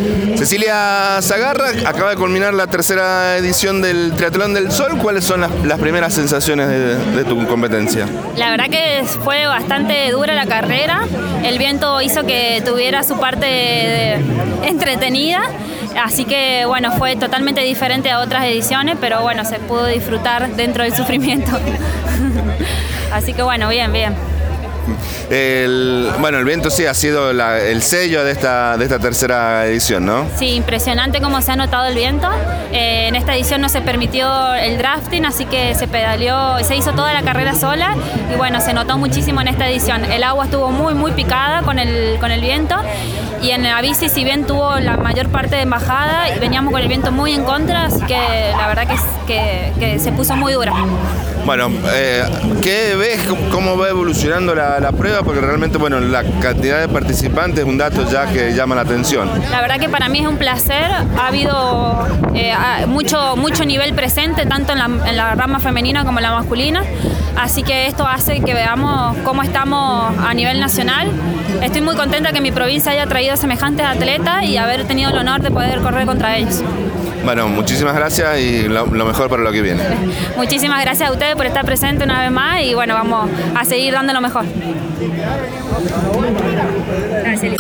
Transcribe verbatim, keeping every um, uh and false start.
Cecilia Zagarra, acaba de culminar la tercera edición del Triatlón del Sol. ¿Cuáles son las, las primeras sensaciones de, de tu competencia? La verdad que fue bastante dura la carrera. El viento hizo que tuviera su parte de, de, entretenida. Así que bueno, fue totalmente diferente a otras ediciones, pero bueno, se pudo disfrutar dentro del sufrimiento. Así que bueno, bien, bien. El, bueno, el viento sí ha sido la, el sello de esta, de esta tercera edición, ¿no? Sí, impresionante cómo se ha notado el viento. Eh, en esta edición no se permitió el drafting, así que se pedaleó, se hizo toda la carrera sola y bueno, se notó muchísimo en esta edición. El agua estuvo muy, muy picada con el, con el viento y en la bici, si bien tuvo la mayor parte de embajada, veníamos con el viento muy en contra, así que la verdad que, que, que se puso muy dura. Bueno, eh, ¿qué ves? ¿Cómo va evolucionando la, la prueba? Porque realmente, bueno, la cantidad de participantes es un dato ya que llama la atención. La verdad que para mí es un placer. Ha habido eh, mucho, mucho nivel presente, tanto en la, en la rama femenina como en la masculina. Así que esto hace que veamos cómo estamos a nivel nacional. Estoy muy contenta que mi provincia haya traído semejantes atletas y haber tenido el honor de poder correr contra ellos. Bueno, muchísimas gracias y lo, lo mejor para lo que viene. Muchísimas gracias a ustedes por estar presentes una vez más y bueno, vamos a seguir dando lo mejor. Gracias.